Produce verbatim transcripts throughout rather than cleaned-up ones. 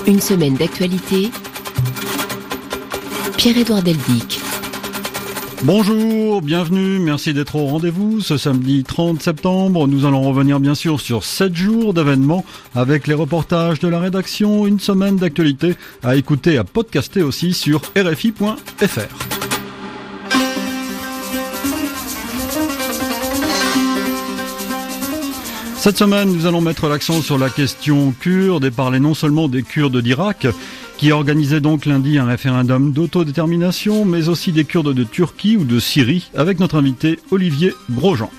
Une semaine d'actualité. Pierre-Édouard Deldic. Bonjour, bienvenue, merci d'être au rendez-vous. Ce samedi trente septembre, nous allons revenir bien sûr sur sept jours d'événements avec les reportages de la rédaction. Une semaine d'actualité à écouter, à podcaster aussi sur R F I point F R. Cette semaine, nous allons mettre l'accent sur la question kurde et parler non seulement des Kurdes d'Irak, qui organisaient donc lundi un référendum d'autodétermination, mais aussi des Kurdes de Turquie ou de Syrie, avec notre invité Olivier Grosjean.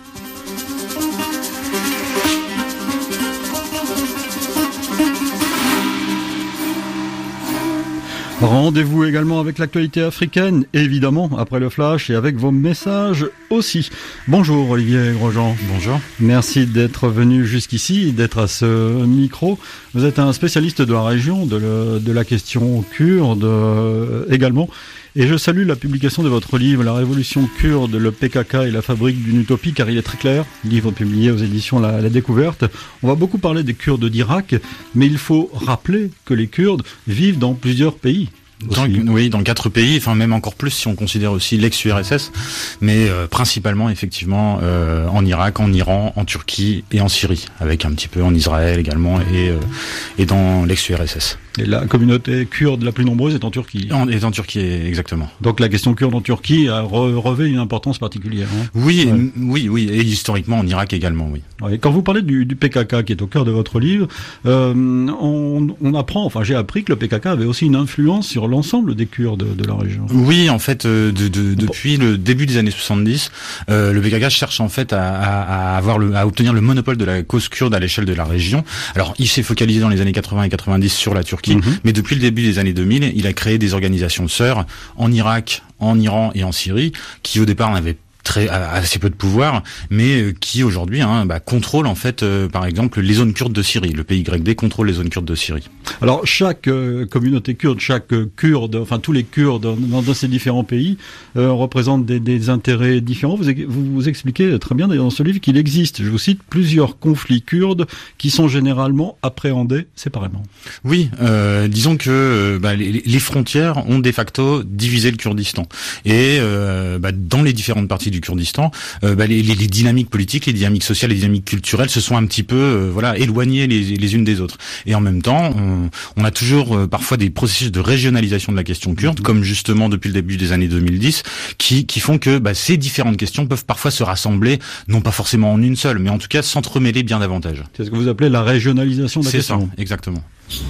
Rendez-vous également avec l'actualité africaine, évidemment, après le flash et avec vos messages aussi. Bonjour Olivier Grosjean. Bonjour. Merci d'être venu jusqu'ici, d'être à ce micro. Vous êtes un spécialiste de la région, de, le, de la question kurde euh, également. Et je salue la publication de votre livre, La Révolution kurde, le P K K et la fabrique d'une utopie, car il est très clair, livre publié aux éditions La, la Découverte. On va beaucoup parler des Kurdes d'Irak, mais il faut rappeler que les Kurdes vivent dans plusieurs pays. Dans, oui, dans quatre pays, enfin même encore plus si on considère aussi l'ex-U R S S, mais euh, principalement effectivement euh, en Irak, en Iran, en Turquie et en Syrie, avec un petit peu en Israël également et euh, et dans l'ex-U R S S. Et la communauté kurde la plus nombreuse est en Turquie. En, est en Turquie, exactement. Donc la question kurde en Turquie a re, revêt une importance particulière. Hein. Oui, ouais. et, oui, oui, et historiquement en Irak également, oui. Ouais, quand vous parlez du, du P K K qui est au cœur de votre livre, euh, on, on apprend, enfin j'ai appris que le P K K avait aussi une influence sur l'ensemble des Kurdes de, de la région. Oui, en fait, de, de, de, depuis le début des années soixante-dix, euh, le P K K cherche en fait à, à, à avoir le, à obtenir le monopole de la cause kurde à l'échelle de la région. Alors, il s'est focalisé dans les années quatre-vingts et quatre-vingt-dix sur la Turquie, mm-hmm. mais depuis le début des années deux mille, il a créé des organisations sœurs en Irak, en Iran et en Syrie, qui au départ n'avaient très assez peu de pouvoir, mais qui aujourd'hui hein, bah, contrôle en fait, euh, par exemple, les zones kurdes de Syrie. Le P Y D contrôle les zones kurdes de Syrie. Alors chaque euh, communauté kurde, chaque euh, Kurde, enfin tous les Kurdes dans, dans ces différents pays euh, représentent des, des intérêts différents. Vous, vous vous expliquez très bien dans ce livre qu'il existe, je vous cite, plusieurs conflits kurdes qui sont généralement appréhendés séparément. Oui, euh, disons que euh, bah, les, les frontières ont de facto divisé le Kurdistan et euh, bah, dans les différentes parties du Kurdistan, euh, bah, les, les, les dynamiques politiques, les dynamiques sociales, les dynamiques culturelles se sont un petit peu euh, voilà éloignées les, les unes des autres. Et en même temps, on, on a toujours euh, parfois des processus de régionalisation de la question kurde, mmh. comme justement depuis le début des années deux mille dix, qui, qui font que bah, ces différentes questions peuvent parfois se rassembler, non pas forcément en une seule, mais en tout cas s'entremêler bien davantage. C'est ce que vous appelez la régionalisation de la C'est question. C'est ça, exactement.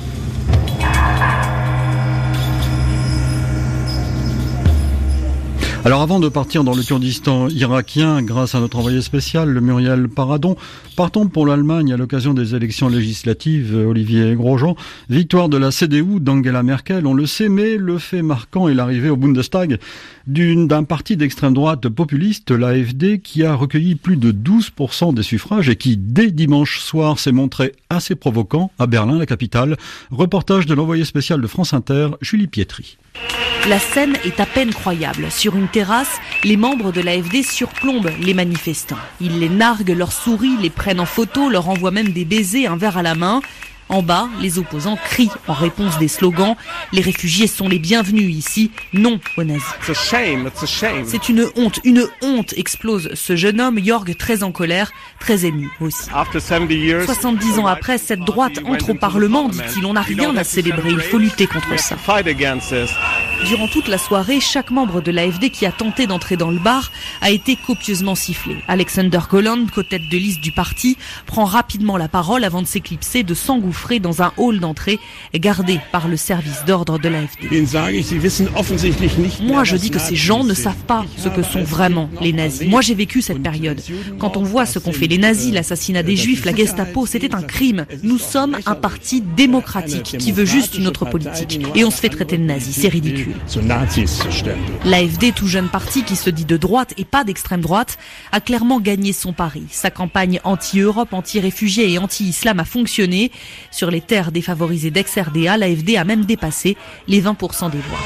Alors avant de partir dans le Kurdistan irakien, grâce à notre envoyé spécial, le Muriel Paradon, partons pour l'Allemagne à l'occasion des élections législatives. Olivier Grosjean, victoire de la C D U d'Angela Merkel, on le sait, mais le fait marquant est l'arrivée au Bundestag d'une, d'un parti d'extrême droite populiste, l'A F D, qui a recueilli plus de douze pour cent des suffrages et qui, dès dimanche soir, s'est montré assez provoquant à Berlin, la capitale. Reportage de l'envoyé spécial de France Inter, Julie Pietri. La scène est à peine croyable. Sur une terrasse, les membres de l'A F D surplombent les manifestants. Ils les narguent, leur sourient, les prennent en photo, leur envoient même des baisers, un verre à la main. En bas, les opposants crient en réponse des slogans « Les réfugiés sont les bienvenus ici, non aux nazis ». C'est une honte, une honte, explose ce jeune homme, Jörg, très en colère, très ému aussi. soixante-dix ans après, cette droite entre au Parlement, dit-il, on n'a rien à célébrer, il faut lutter contre ça. Durant toute la soirée, chaque membre de l'A F D qui a tenté d'entrer dans le bar a été copieusement sifflé. Alexander Gauland, co-tête de liste du parti, prend rapidement la parole avant de s'éclipser, de s'engouffrer dans un hall d'entrée gardé par le service d'ordre de l'A F D. Moi, je dis que ces gens ne savent pas ce que sont vraiment les nazis. Moi, j'ai vécu cette période. Quand on voit ce qu'ont fait les nazis, l'assassinat des juifs, la Gestapo, c'était un crime. Nous sommes un parti démocratique qui veut juste une autre politique. Et on se fait traiter de nazis, c'est ridicule. L'A F D, tout jeune parti qui se dit de droite et pas d'extrême droite, a clairement gagné son pari. Sa campagne anti-Europe, anti-réfugiés et anti-islam a fonctionné. Sur les terres défavorisées d'ex-R D A, l'A F D a même dépassé les vingt pour cent des voix.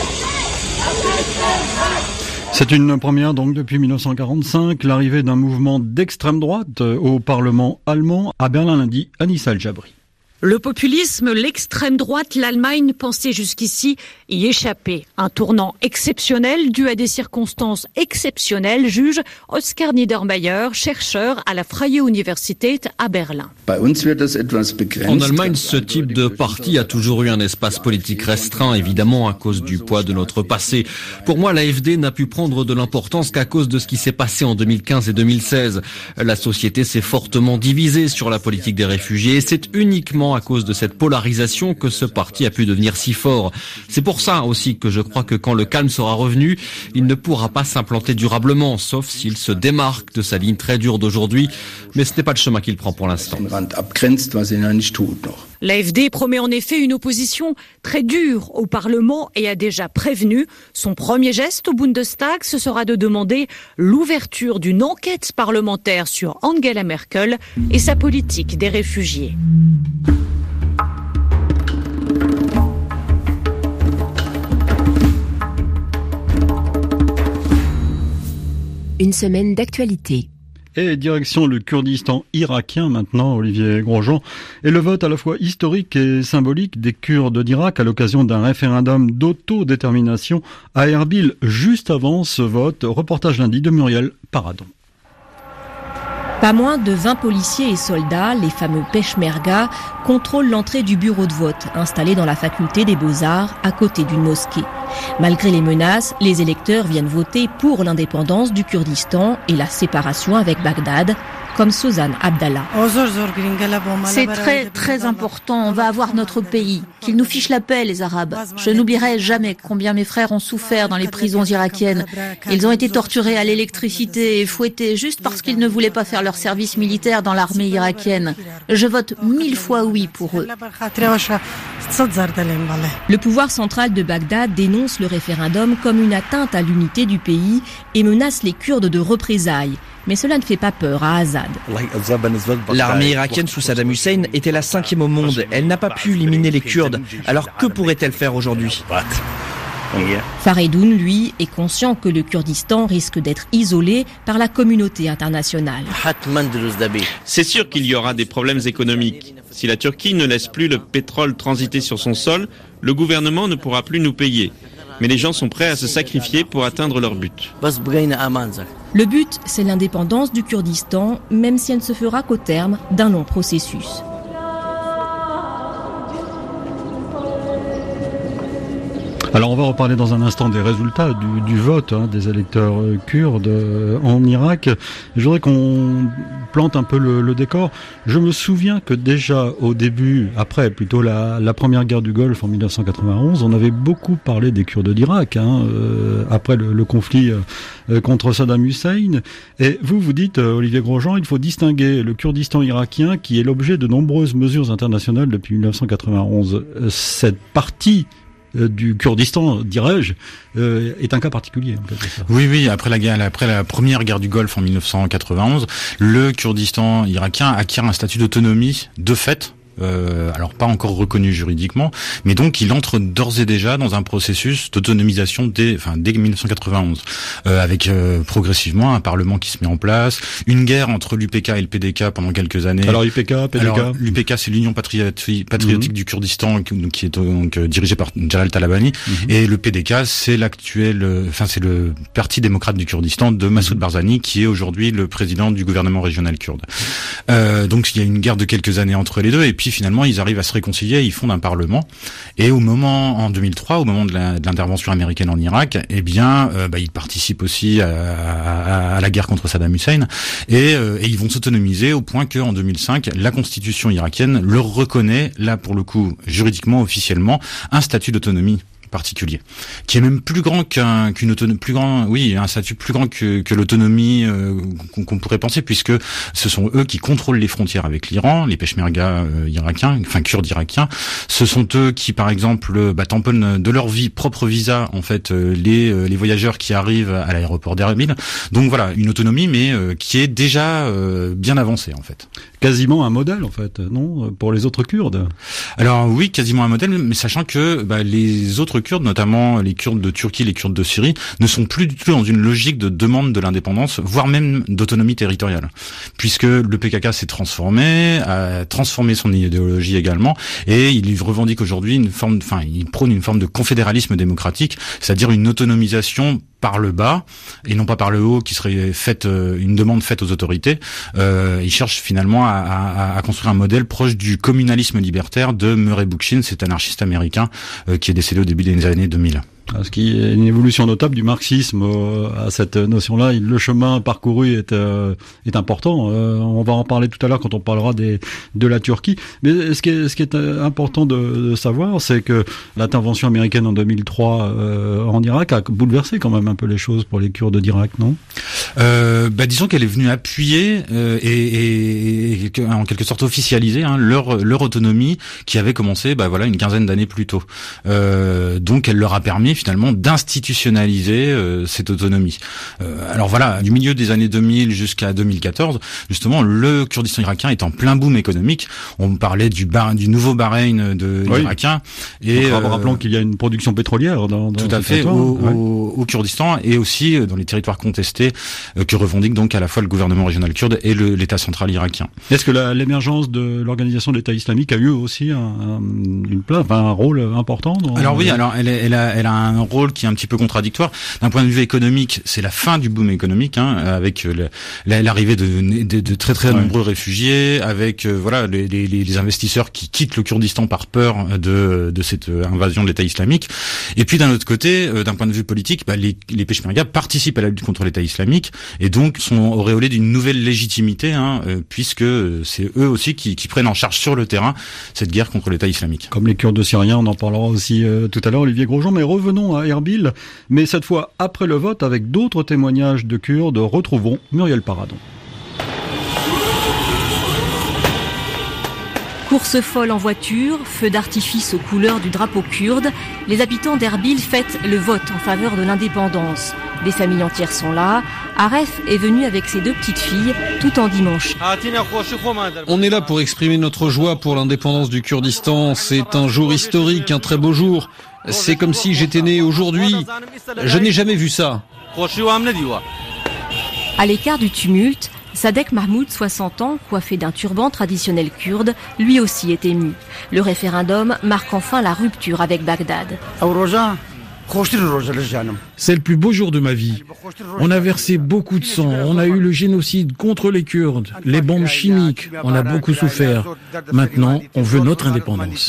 C'est une première donc depuis mille neuf cent quarante-cinq, l'arrivée d'un mouvement d'extrême droite au Parlement allemand. À Berlin lundi, Anissa El Jabri. Le populisme, l'extrême droite, l'Allemagne pensait jusqu'ici y échapper. Un tournant exceptionnel dû à des circonstances exceptionnelles, juge Oskar Niedermayer, chercheur à la Freie Universität à Berlin. En Allemagne, ce type de parti a toujours eu un espace politique restreint, évidemment à cause du poids de notre passé. Pour moi, l'A F D n'a pu prendre de l'importance qu'à cause de ce qui s'est passé en deux mille quinze et deux mille seize. La société s'est fortement divisée sur la politique des réfugiés et c'est uniquement à cause de cette polarisation que ce parti a pu devenir si fort. C'est pour ça aussi que je crois que quand le calme sera revenu, il ne pourra pas s'implanter durablement, sauf s'il se démarque de sa ligne très dure d'aujourd'hui. Mais ce n'est pas le chemin qu'il prend pour l'instant. L'A F D promet en effet une opposition très dure au Parlement et a déjà prévenu. Son premier geste au Bundestag, ce sera de demander l'ouverture d'une enquête parlementaire sur Angela Merkel et sa politique des réfugiés. Une semaine d'actualité. Et direction le Kurdistan irakien maintenant, Olivier Grosjean, et le vote à la fois historique et symbolique des Kurdes d'Irak à l'occasion d'un référendum d'autodétermination à Erbil. Juste avant ce vote, reportage lundi de Muriel Paradon. Pas moins de vingt policiers et soldats, les fameux Peshmerga, contrôlent l'entrée du bureau de vote installé dans la faculté des Beaux-Arts à côté d'une mosquée. Malgré les menaces, les électeurs viennent voter pour l'indépendance du Kurdistan et la séparation avec Bagdad, comme Suzanne Abdallah. C'est très très important, on va avoir notre pays. Qu'ils nous fichent la paix, les Arabes. Je n'oublierai jamais combien mes frères ont souffert dans les prisons irakiennes. Ils ont été torturés à l'électricité et fouettés juste parce qu'ils ne voulaient pas faire leur service militaire dans l'armée irakienne. Je vote mille fois oui pour eux. Le pouvoir central de Bagdad dénonce le référendum comme une atteinte à l'unité du pays et menace les Kurdes de représailles. Mais cela ne fait pas peur à Assad. L'armée irakienne sous Saddam Hussein était la cinquième au monde. Elle n'a pas pu éliminer les Kurdes. Alors que pourrait-elle faire aujourd'hui ? Faredoun, lui, est conscient que le Kurdistan risque d'être isolé par la communauté internationale. C'est sûr qu'il y aura des problèmes économiques. Si la Turquie ne laisse plus le pétrole transiter sur son sol, le gouvernement ne pourra plus nous payer. Mais les gens sont prêts à se sacrifier pour atteindre leur but. Le but, c'est l'indépendance du Kurdistan, même si elle ne se fera qu'au terme d'un long processus. Alors on va reparler dans un instant des résultats du, du vote hein, des électeurs euh, kurdes euh, en Irak. Je voudrais qu'on plante un peu le, le décor. Je me souviens que déjà au début, après plutôt la, la première guerre du Golfe en mille neuf cent quatre-vingt-onze, on avait beaucoup parlé des Kurdes d'Irak, hein, euh, après le, le conflit euh, contre Saddam Hussein. Et vous, vous dites, euh, Olivier Grosjean, il faut distinguer le Kurdistan irakien qui est l'objet de nombreuses mesures internationales depuis mille neuf cent quatre-vingt-onze. Euh, cette partie du Kurdistan, dirais-je, euh, est un cas particulier. En fait, ça. Oui, oui. Après la guerre, après la première guerre du Golfe en mille neuf cent quatre-vingt-onze, le Kurdistan irakien acquiert un statut d'autonomie de fait. Euh, alors pas encore reconnu juridiquement, mais donc il entre d'ores et déjà dans un processus d'autonomisation dès, enfin dès mille neuf cent quatre-vingt-onze, euh, avec euh, progressivement un parlement qui se met en place, une guerre entre l'U P K et le P D K pendant quelques années. Alors U P K, P D K. Alors, l'U P K c'est l'Union patriotique, patriotique mmh. du Kurdistan qui, qui est donc euh, dirigée par Jalal Talabani, mmh. et le P D K c'est l'actuel, euh, enfin c'est le Parti démocrate du Kurdistan de Massoud Barzani qui est aujourd'hui le président du gouvernement régional kurde. Euh, donc il y a une guerre de quelques années entre les deux et puis Puis finalement, ils arrivent à se réconcilier, ils fondent un parlement. Et au moment, en deux mille trois, au moment de, la, de l'intervention américaine en Irak, eh bien, euh, bah, ils participent aussi à, à, à la guerre contre Saddam Hussein. Et, euh, et ils vont s'autonomiser au point qu'en deux mille cinq, la constitution irakienne leur reconnaît, là pour le coup, juridiquement, officiellement, un statut d'autonomie particulier, qui est même plus grand qu'un, qu'une autonomie, plus grand, oui, un statut plus grand que, que l'autonomie euh, qu'on, qu'on pourrait penser, puisque ce sont eux qui contrôlent les frontières avec l'Iran, les Peshmerga euh, irakiens, enfin kurdes irakiens. Ce sont eux qui, par exemple, bah, tamponnent de leur vie propre visa, en fait, euh, les euh, les voyageurs qui arrivent à l'aéroport d'Erbil. Donc voilà, une autonomie, mais euh, qui est déjà euh, bien avancée, en fait. quasiment un modèle en fait, non, pour les autres Kurdes. Alors oui, quasiment un modèle, mais sachant que bah, les autres Kurdes, notamment les Kurdes de Turquie, les Kurdes de Syrie, ne sont plus du tout dans une logique de demande de l'indépendance, voire même d'autonomie territoriale, puisque le P K K s'est transformé, a transformé son idéologie également, et il revendique aujourd'hui une forme, enfin, il prône une forme de confédéralisme démocratique, c'est-à-dire une autonomisation par le bas et non pas par le haut, qui serait faite euh, une demande faite aux autorités. Euh, il cherche finalement à, à, à construire un modèle proche du communalisme libertaire de Murray Bookchin, cet anarchiste américain euh, qui est décédé au début des années deux mille. Ce qui est une évolution notable du marxisme euh, à cette notion-là. Le chemin parcouru est euh, est important. Euh, on va en parler tout à l'heure quand on parlera des de la Turquie. Mais ce qui est ce qui est important de, de savoir, c'est que l'intervention américaine en deux mille trois euh, en Irak a bouleversé quand même un peu les choses pour les Kurdes d'Irak, non ? Euh, bah disons qu'elle est venue appuyer euh, et, et, et en quelque sorte officialiser hein, leur leur autonomie qui avait commencé bah voilà une quinzaine d'années plus tôt. Euh, donc elle leur a permis finalement d'institutionnaliser euh, cette autonomie. Euh, alors voilà, du milieu des années deux mille jusqu'à deux mille quatorze, justement, le Kurdistan irakien est en plein boom économique. On parlait du bar, du nouveau Bahreïn de oui. irakien. Et donc, rappelons euh, qu'il y a une production pétrolière dans, dans tout à fait au, ouais. au, au Kurdistan et aussi dans les territoires contestés euh, que revendiquent donc à la fois le gouvernement régional kurde et le, l'État central irakien. Est-ce que la, l'émergence de l'organisation de l'État islamique a eu aussi un, un, une place, enfin, un rôle important dans, Alors oui, alors elle, elle a, elle a un rôle qui est un petit peu contradictoire. D'un point de vue économique, c'est la fin du boom économique, hein, avec le, l'arrivée de, de, de très très ouais. nombreux réfugiés, avec euh, voilà les, les, les investisseurs qui quittent le Kurdistan par peur de, de cette invasion de l'État islamique. Et puis d'un autre côté, euh, d'un point de vue politique, bah, les, les Peshmerga participent à la lutte contre l'État islamique et donc sont auréolés d'une nouvelle légitimité, hein, euh, puisque c'est eux aussi qui, qui prennent en charge sur le terrain cette guerre contre l'État islamique. Comme les Kurdes syriens, on en parlera aussi euh, tout à l'heure, Olivier Grosjean, mais revenons à Erbil, mais cette fois après le vote avec d'autres témoignages de Kurdes. Retrouvons Muriel Paradon. Course folle en voiture, feu d'artifice aux couleurs du drapeau kurde, les habitants d'Erbil fêtent le vote en faveur de l'indépendance. Des familles entières sont là. Aref est venu avec ses deux petites filles tout en dimanche. On est là pour exprimer notre joie pour l'indépendance du Kurdistan. C'est un jour historique, un très beau jour. C'est comme si j'étais né aujourd'hui. Je n'ai jamais vu ça. À l'écart du tumulte, Sadek Mahmoud, soixante ans, coiffé d'un turban traditionnel kurde, lui aussi est ému. Le référendum marque enfin la rupture avec Bagdad. C'est le plus beau jour de ma vie. On a versé beaucoup de sang, on a eu le génocide contre les Kurdes, les bombes chimiques, on a beaucoup souffert. Maintenant, on veut notre indépendance.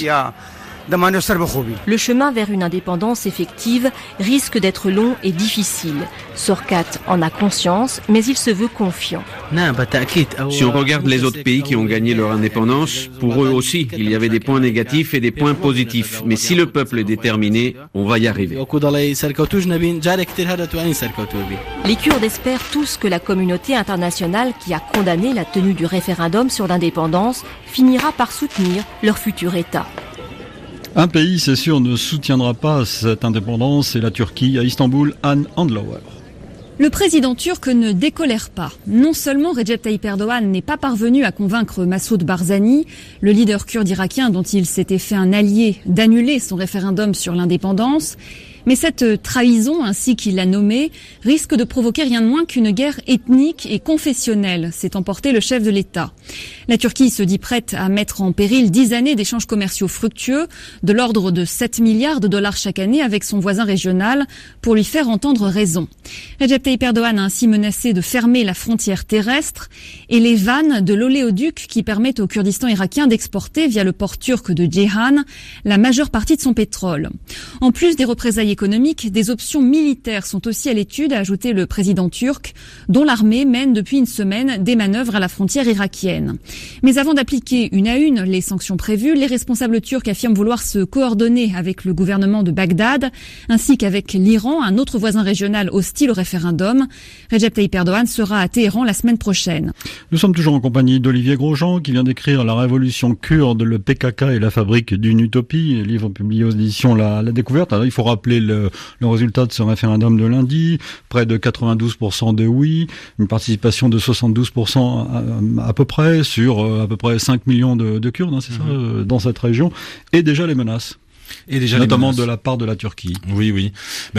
Le chemin vers une indépendance effective risque d'être long et difficile. Sorkat en a conscience, mais il se veut confiant. Si on regarde les autres pays qui ont gagné leur indépendance, pour eux aussi, il y avait des points négatifs et des points positifs. Mais si le peuple est déterminé, on va y arriver. Les Kurdes espèrent tous que la communauté internationale qui a condamné la tenue du référendum sur l'indépendance finira par soutenir leur futur État. Un pays, c'est sûr, ne soutiendra pas cette indépendance, c'est la Turquie. À Istanbul, Anne Andlauer. Le président turc ne décolère pas. Non seulement Recep Tayyip Erdogan n'est pas parvenu à convaincre Massoud Barzani, le leader kurde irakien dont il s'était fait un allié, d'annuler son référendum sur l'indépendance, mais cette trahison, ainsi qu'il l'a nommée, risque de provoquer rien de moins qu'une guerre ethnique et confessionnelle, s'est emporté le chef de l'État. La Turquie se dit prête à mettre en péril dix années d'échanges commerciaux fructueux, de l'ordre de sept milliards de dollars chaque année avec son voisin régional, pour lui faire entendre raison. Recep Tayyip Erdogan a ainsi menacé de fermer la frontière terrestre et les vannes de l'oléoduc qui permettent au Kurdistan irakien d'exporter via le port turc de Ceyhan la majeure partie de son pétrole. En plus des représailles économiques, des options militaires sont aussi à l'étude, a ajouté le président turc, dont l'armée mène depuis une semaine des manœuvres à la frontière irakienne. Mais avant d'appliquer une à une les sanctions prévues, les responsables turcs affirment vouloir se coordonner avec le gouvernement de Bagdad, ainsi qu'avec l'Iran, un autre voisin régional hostile au référendum. Recep Tayyip Erdogan sera à Téhéran la semaine prochaine. Nous sommes toujours en compagnie d'Olivier Grosjean, qui vient d'écrire La révolution kurde, le P K K et la fabrique d'une utopie, livre publié aux éditions La, la Découverte. Alors, il faut rappeler le, le résultat de ce référendum de lundi. Près de quatre-vingt-douze pour cent de oui, une participation de soixante-douze pour cent à, à peu près sur euh, à peu près cinq millions de, de Kurdes, hein, c'est mmh. ça, euh, dans cette région. Et déjà les menaces. Et déjà notamment de la part de la Turquie. Oui, oui.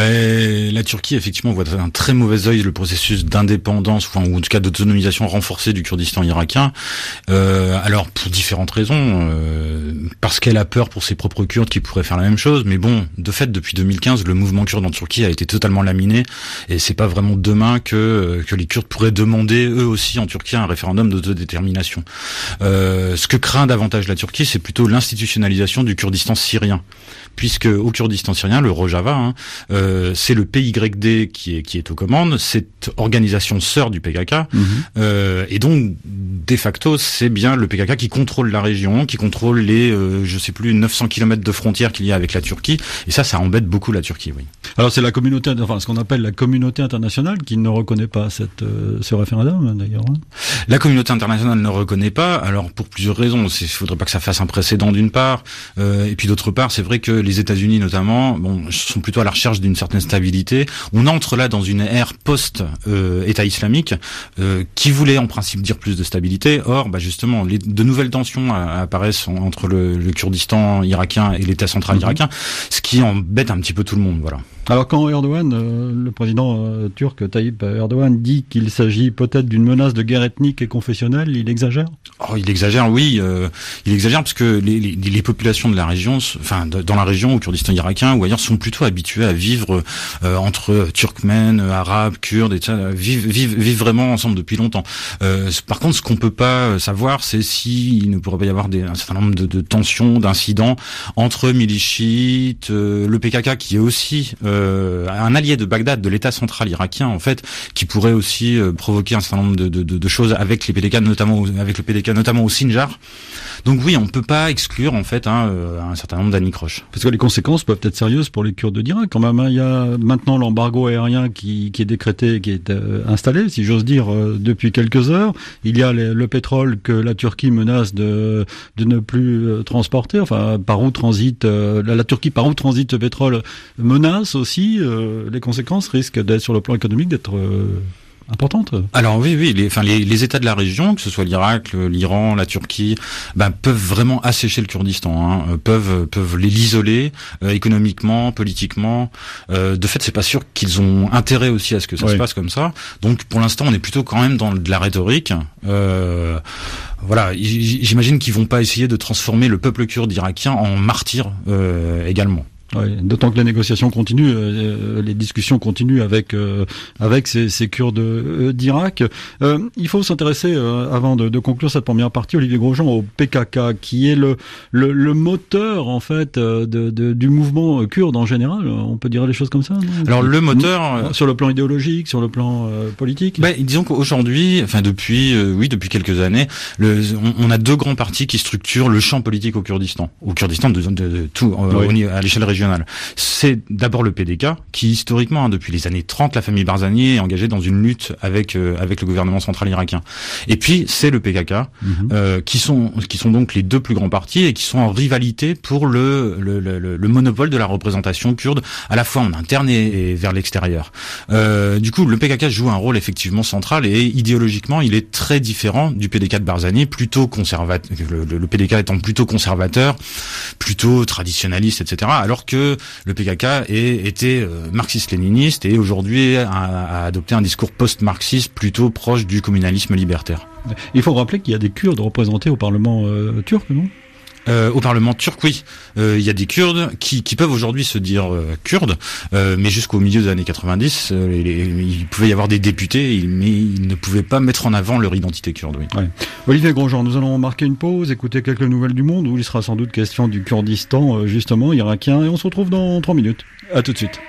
Ben, la Turquie, effectivement, voit d'un très mauvais œil le processus d'indépendance, ou en tout cas d'autonomisation renforcée du Kurdistan irakien. Euh, alors, pour différentes raisons. Euh, parce qu'elle a peur pour ses propres Kurdes qui pourraient faire la même chose. Mais bon, de fait, depuis deux mille quinze, le mouvement kurde en Turquie a été totalement laminé. Et c'est pas vraiment demain que, que les Kurdes pourraient demander, eux aussi, en Turquie, un référendum d'autodétermination. Euh, ce que craint davantage la Turquie, c'est plutôt l'institutionnalisation du Kurdistan syrien. Puisque au Kurdistan syrien, le Rojava, hein, euh, c'est le P Y D qui est qui est aux commandes, cette organisation sœur du P K K, mmh. euh, et donc de facto, c'est bien le P K K qui contrôle la région, qui contrôle les, euh, je sais plus, neuf cents kilomètres de frontières qu'il y a avec la Turquie, et ça, ça embête beaucoup la Turquie, oui. Alors c'est la communauté, enfin ce qu'on appelle la communauté internationale qui ne reconnaît pas cette euh, ce référendum d'ailleurs. Hein. La communauté internationale ne reconnaît pas, alors pour plusieurs raisons. Il faudrait pas que ça fasse un précédent d'une part, euh, et puis d'autre part, c'est vrai que les États-Unis notamment, bon, sont plutôt à la recherche d'une certaine stabilité. On entre là dans une ère post-État euh, islamique euh, qui voulait en principe dire plus de stabilité. Or, bah justement, les, de nouvelles tensions euh, apparaissent en, entre le, le Kurdistan irakien et l'État central mm-hmm. irakien, ce qui embête un petit peu tout le monde. Voilà. Alors quand Erdogan, euh, le président euh, turc Tayyip Erdogan, dit qu'il s'agit peut-être d'une menace de guerre ethnique et confessionnelle, il exagère ? Oh, il exagère, oui. Euh, il exagère parce que les, les, les populations de la région, enfin de, dans la région, au Kurdistan irakien ou ailleurs, sont plutôt habituées à vivre euh, entre Turkmènes, Arabes, Kurdes, et ça, vivent, vivent, vivent vraiment ensemble depuis longtemps. Euh, par contre, ce qu'on peut pas savoir, c'est s'il ne pourrait pas y avoir des, un certain nombre de, de tensions, d'incidents entre milices chiites, euh, le P K K qui est aussi euh, un allié de Bagdad, de l'État central irakien en fait, qui pourrait aussi euh, provoquer un certain nombre de, de, de, de choses avec les P D K, notamment avec le P D K, notamment au Sinjar. Donc oui, on peut pas exclure en fait hein, euh, un certain nombre d'anicroches. Parce que les conséquences peuvent être sérieuses pour les Kurdes d'Irak quand même. Hein. Il y a maintenant l'embargo aérien qui, qui est décrété, qui est euh, installé, si j'ose dire, euh, depuis quelques heures. Il y a les, le pétrole que la Turquie menace de, de ne plus euh, transporter. Enfin, par où transite euh, la, la Turquie, par où transite ce pétrole menace aussi. Euh, les conséquences risquent d'être sur le plan économique d'être euh, importante. Alors oui, oui, les, enfin les, les États de la région, que ce soit l'Irak, l'Iran, la Turquie, ben peuvent vraiment assécher le Kurdistan, hein, peuvent peuvent l'isoler euh, économiquement, politiquement. Euh, de fait, c'est pas sûr qu'ils ont intérêt aussi à ce que ça oui. se passe comme ça. Donc pour l'instant, on est plutôt quand même dans de la rhétorique. Euh, voilà, j'imagine qu'ils vont pas essayer de transformer le peuple kurde irakien en martyr euh, également. Oui, d'autant que les négociations continuent, euh, les discussions continuent avec euh, avec ces, ces Kurdes euh, d'Irak. Euh, il faut s'intéresser, euh, avant de, de conclure cette première partie, Olivier Grosjean, au P K K, qui est le le, le moteur en fait de, de, du mouvement kurde en général. On peut dire les choses comme ça. Non Alors le moteur, sur le plan idéologique, sur le plan euh, politique. Ben, disons qu'aujourd'hui, enfin depuis, euh, oui, depuis quelques années, le, on, on a deux grands partis qui structurent le champ politique au Kurdistan, au Kurdistan de, de, de tout, euh, oui. à l'échelle régionale. C'est d'abord le P D K qui historiquement hein, depuis les années trente, la famille Barzani est engagée dans une lutte avec euh, avec le gouvernement central irakien. Et puis c'est le P K K mm-hmm. euh, qui sont qui sont donc les deux plus grands partis et qui sont en rivalité pour le le, le, le monopole de la représentation kurde à la fois en interne et, et vers l'extérieur. Euh, du coup le P K K joue un rôle effectivement central et idéologiquement il est très différent du P D K de Barzani, plutôt conservateur, le, le, le P D K étant plutôt conservateur, plutôt traditionnaliste, et cetera. Alors que le P K K est, était euh, marxiste-léniniste et aujourd'hui a, a adopté un discours post-marxiste plutôt proche du communalisme libertaire. Il faut rappeler qu'il y a des Kurdes représentés au Parlement euh, turc, non ? Euh, au Parlement turc, oui. Il euh, y a des Kurdes qui, qui peuvent aujourd'hui se dire euh, kurdes, euh, mais jusqu'au milieu des années quatre-vingt-dix, euh, les, les, il pouvait y avoir des députés, mais ils ne pouvaient pas mettre en avant leur identité kurde. Oui. Ouais. Olivier Grosjean, nous allons marquer une pause, écouter quelques nouvelles du monde, où il sera sans doute question du Kurdistan, euh, justement, irakien, et on se retrouve dans trois minutes. À tout de suite.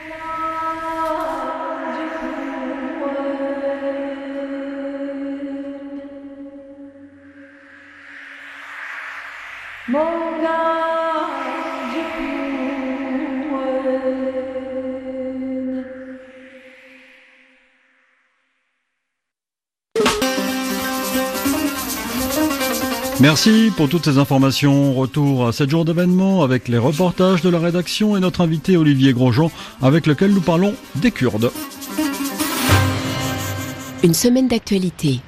Merci pour toutes ces informations. Retour à sept jours d'événements avec les reportages de la rédaction et notre invité Olivier Grosjean avec lequel nous parlons des Kurdes. Une semaine d'actualité.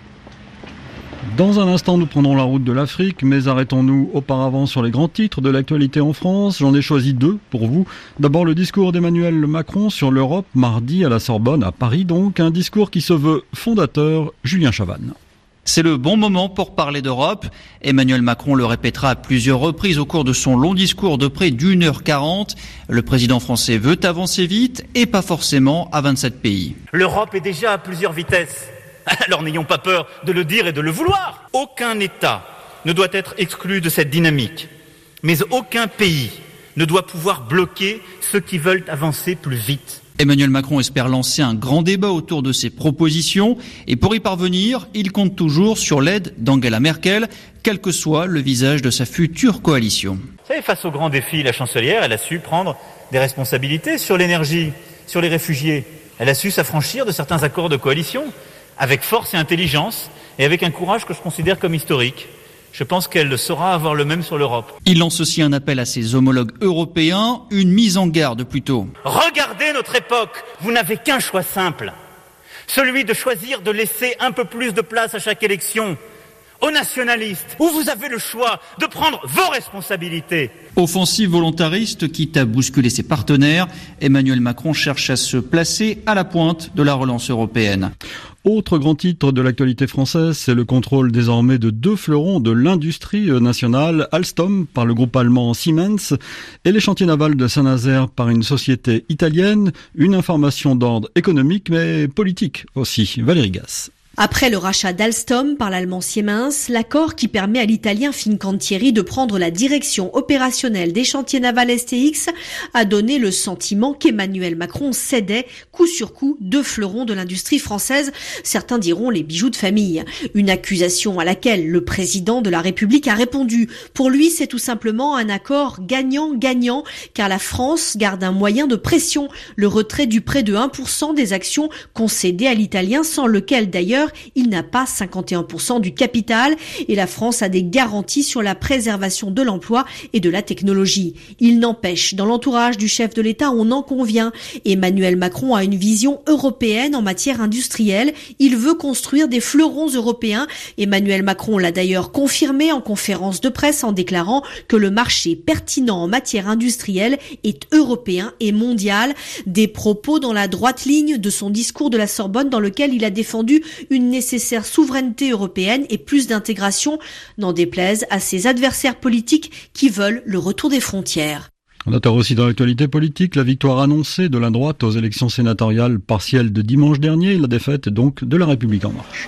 Dans un instant, nous prendrons la route de l'Afrique, mais arrêtons-nous auparavant sur les grands titres de l'actualité en France. J'en ai choisi deux pour vous. D'abord, le discours d'Emmanuel Macron sur l'Europe, mardi à la Sorbonne, à Paris donc. Un discours qui se veut fondateur. Julien Chavannes. C'est le bon moment pour parler d'Europe. Emmanuel Macron le répétera à plusieurs reprises au cours de son long discours de près d'une heure quarante. Le président français veut avancer vite et pas forcément à vingt-sept pays. L'Europe est déjà à plusieurs vitesses. Alors n'ayons pas peur de le dire et de le vouloir. Aucun État ne doit être exclu de cette dynamique. Mais aucun pays ne doit pouvoir bloquer ceux qui veulent avancer plus vite. Emmanuel Macron espère lancer un grand débat autour de ses propositions et pour y parvenir, il compte toujours sur l'aide d'Angela Merkel, quel que soit le visage de sa future coalition. Vous savez, face aux grands défis, la chancelière, elle a su prendre des responsabilités sur l'énergie, sur les réfugiés. Elle a su s'affranchir de certains accords de coalition avec force et intelligence et avec un courage que je considère comme historique. Je pense qu'elle saura avoir le même sur l'Europe. Il lance aussi un appel à ses homologues européens, une mise en garde plutôt. Regardez notre époque, vous n'avez qu'un choix simple, celui de choisir de laisser un peu plus de place à chaque élection aux nationalistes, ou vous avez le choix de prendre vos responsabilités. Offensive volontariste, quitte à bousculer ses partenaires, Emmanuel Macron cherche à se placer à la pointe de la relance européenne. Autre grand titre de l'actualité française, c'est le contrôle désormais de deux fleurons de l'industrie nationale, Alstom par le groupe allemand Siemens et les chantiers navals de Saint-Nazaire par une société italienne. Une information d'ordre économique mais politique aussi. Valérie Gasse. Après le rachat d'Alstom par l'allemand Siemens, l'accord qui permet à l'italien Fincantieri de prendre la direction opérationnelle des chantiers navals S T X a donné le sentiment qu'Emmanuel Macron cédait coup sur coup deux fleurons de l'industrie française, certains diront les bijoux de famille. Une accusation à laquelle le président de la République a répondu. Pour lui, c'est tout simplement un accord gagnant-gagnant, car la France garde un moyen de pression, le retrait du prêt de un pour cent des actions concédées à l'italien, sans lequel d'ailleurs il n'a pas cinquante et un pour cent du capital et la France a des garanties sur la préservation de l'emploi et de la technologie. Il n'empêche, dans l'entourage du chef de l'État, on en convient. Emmanuel Macron a une vision européenne en matière industrielle. Il veut construire des fleurons européens. Emmanuel Macron l'a d'ailleurs confirmé en conférence de presse en déclarant que le marché pertinent en matière industrielle est européen et mondial. Des propos dans la droite ligne de son discours de la Sorbonne dans lequel il a défendu une nécessaire souveraineté européenne et plus d'intégration, n'en déplaise à ses adversaires politiques qui veulent le retour des frontières. On note aussi dans l'actualité politique la victoire annoncée de la droite aux élections sénatoriales partielles de dimanche dernier, la défaite donc de la République en marche.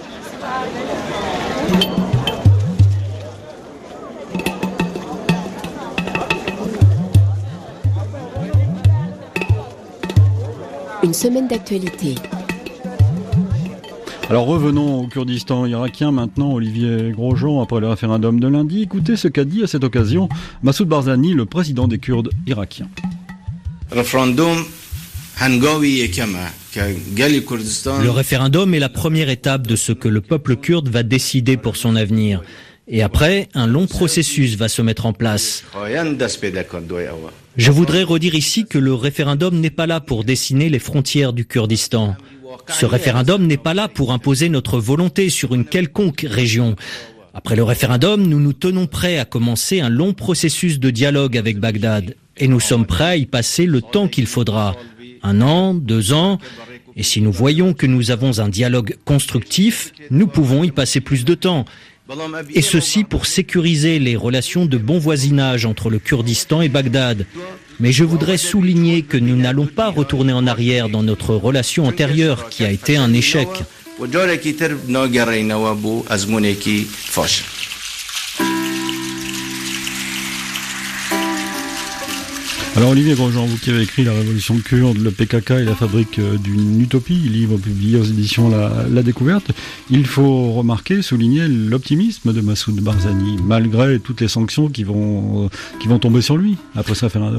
Une semaine d'actualité. Alors revenons au Kurdistan irakien maintenant, Olivier Grosjean, après le référendum de lundi. Écoutez ce qu'a dit à cette occasion Massoud Barzani, le président des Kurdes irakiens. Le référendum est la première étape de ce que le peuple kurde va décider pour son avenir. Et après, un long processus va se mettre en place. Je voudrais redire ici que le référendum n'est pas là pour dessiner les frontières du Kurdistan. Ce référendum n'est pas là pour imposer notre volonté sur une quelconque région. Après le référendum, nous nous tenons prêts à commencer un long processus de dialogue avec Bagdad. Et nous sommes prêts à y passer le temps qu'il faudra. Un an, deux ans. Et si nous voyons que nous avons un dialogue constructif, nous pouvons y passer plus de temps. Et ceci pour sécuriser les relations de bon voisinage entre le Kurdistan et Bagdad. Mais je voudrais souligner que nous n'allons pas retourner en arrière dans notre relation antérieure qui a été un échec. Alors Olivier Grosjean, vous qui avez écrit La Révolution kurde, le P K K et la fabrique d'une utopie, livre publié aux éditions La, la Découverte, il faut remarquer, souligner l'optimisme de Massoud Barzani, malgré toutes les sanctions qui vont, qui vont tomber sur lui après ce référendum.